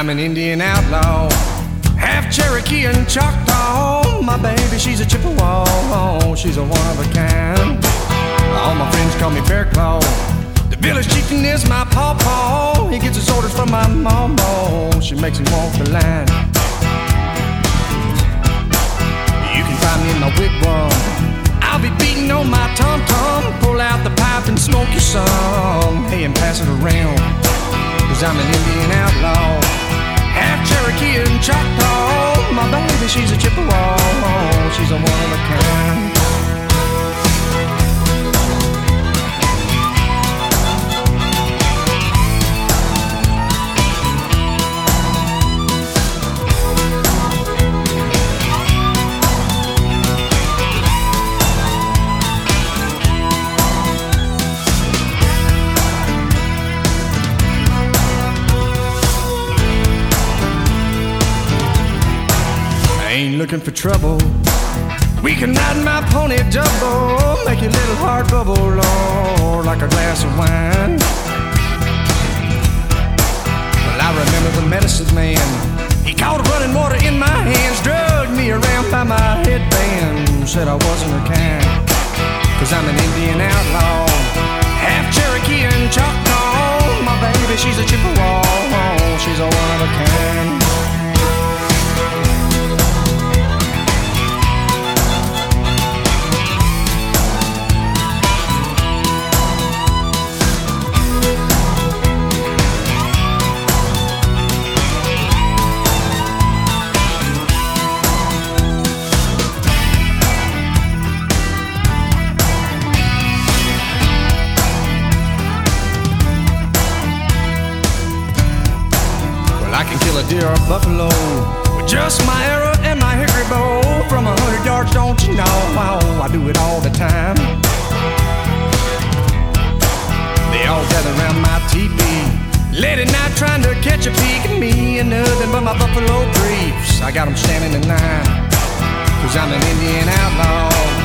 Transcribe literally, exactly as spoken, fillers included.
I'm an Indian outlaw, half Cherokee and Choctaw. My baby, she's a Chippewa, she's a one of a kind. All my friends call me Bear Claw. The village chieftain is my pawpaw. He gets his orders from my mama, she makes him walk the line. You can find me in my wigwam, I'll be beating on my tom-tom. Pull out the pipe and smoke you some, hey, and pass it around. Cause I'm an Indian outlaw, half Cherokee and Choctaw. My baby, she's a Chippewa, she's a one of a kind. Ain't looking for trouble, we can ride my pony double, make your little heart bubble, Lord, like a glass of wine. Well, I remember the medicine man, he caught running water in my hands, drugged me around by my headband, said I wasn't her kind. Cause I'm an Indian outlaw, half Cherokee and Choctaw. My baby, she's a Chippewa, she's a one of a kind. I can kill a deer or a buffalo with just my arrow and my hickory bow. From a hundred yards, don't you know? Oh, I do it all the time. They all gather around my teepee late at night trying to catch a peek at me and nothing but my buffalo briefs. I got them standing in line, cause I'm an Indian outlaw,